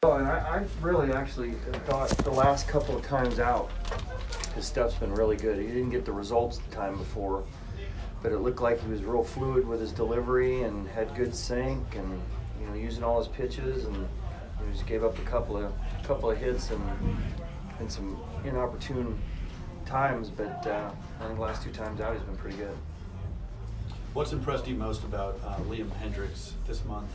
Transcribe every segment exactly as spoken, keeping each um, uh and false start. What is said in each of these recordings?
And I, I really actually thought the last couple of times out, his stuff's been really good. He didn't get the results the time before, but it looked like he was real fluid with his delivery and had good sink and, you know, using all his pitches, and you know, just gave up a couple of couple of hits and and some inopportune times, but uh, I think the last two times out he's been pretty good. What's impressed you most about uh, Liam Hendriks this month?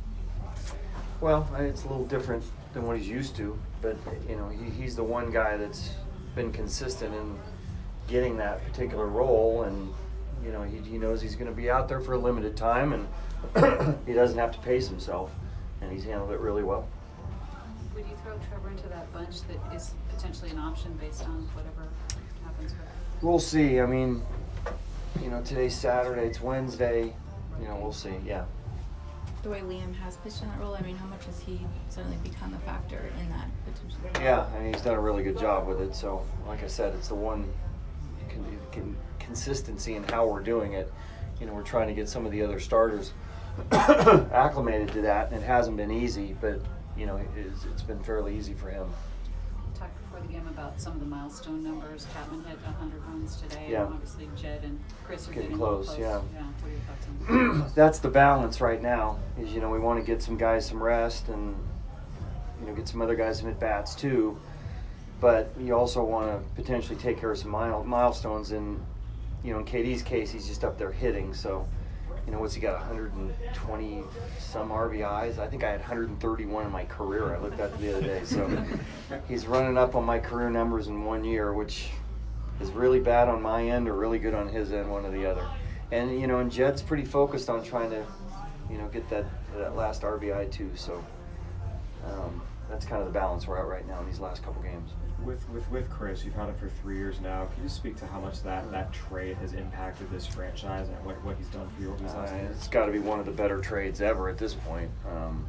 Well, it's a little different than what he's used to, but you know, he, he's the one guy that's been consistent in getting that particular role, and you know, he, he knows he's going to be out there for a limited time, and he doesn't have to pace himself, and he's handled it really well. Would you throw Trevor into that bunch that is potentially an option based on whatever happens with him? We'll see. I mean, you know, today's Saturday, it's Wednesday. You know, we'll see. Yeah. The way Liam has pitched in that role, I mean, how much has he suddenly become a factor in that potentially? Yeah, and he's done a really good job with it. So, like I said, it's the one con- con- consistency in how we're doing it. You know, we're trying to get some of the other starters acclimated to that, and it hasn't been easy, but, you know, it's, it's been fairly easy for him. We talked before the game about some of the milestone numbers. Chapman hit one hundred runs today. Yeah. And obviously, Jed and Chris are Getting getting close, close. yeah. Yeah. What are your thoughts on that? That's the balance right now, is, you know, we want to get some guys some rest and, you know, get some other guys some at-bats too, but you also want to potentially take care of some mile, milestones, and, you know, in K D's case, he's just up there hitting, so, you know, what's he got, one hundred twenty some R B Is? I think I had one hundred thirty-one in my career. I looked at it the other day, so he's running up on my career numbers in one year, which is really bad on my end or really good on his end, one or the other. And, you know, and Jed's pretty focused on trying to, you know, get that, that last R B I too. So um, that's kind of the balance we're at right now in these last couple games. With, with with Chris, you've had him for three years now. Can you speak to how much that, that trade has impacted this franchise and what, what he's done for you over these last Uh, years? it's got to be one of the better trades ever at this point. Um,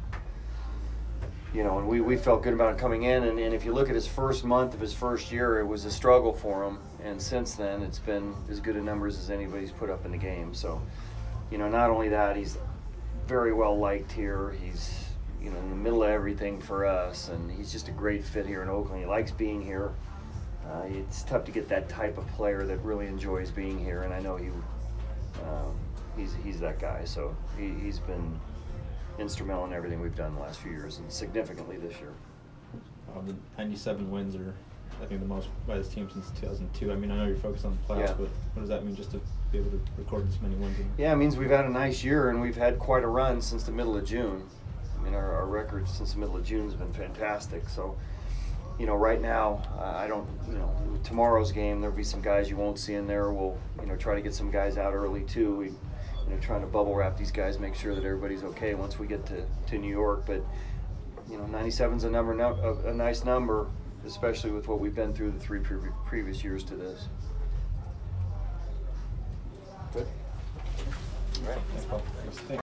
you know, and we, we felt good about him coming in. And, and if you look at his first month of his first year, it was a struggle for him. And since then, it's been as good a numbers as anybody's put up in the game. So, you know, not only that, he's very well liked here. He's, you know, in the middle of everything for us, and he's just a great fit here in Oakland. He likes being here. Uh, it's tough to get that type of player that really enjoys being here, and I know he, um, he's he's that guy. So he, he's been instrumental in everything we've done the last few years, and significantly this year. Uh, the ninety-seven wins are, I think, the most by this team since two thousand two. I mean, I know you're focused on the playoffs, Yeah. but what does that mean just to be able to record this many wins? Yeah, it means we've had a nice year, and we've had quite a run since the middle of June. I mean, our, our record since the middle of June has been fantastic. So, you know, right now, uh, I don't, you know, tomorrow's game, there'll be some guys you won't see in there. We'll, you know, try to get some guys out early too. We, you know, trying to bubble wrap these guys, make sure that everybody's okay once we get to, to New York. But, you know, ninety-seven's a number, a, a nice number, especially with what we've been through the three pre- previous years to this. Good. All right. Thanks, Paul. Thanks.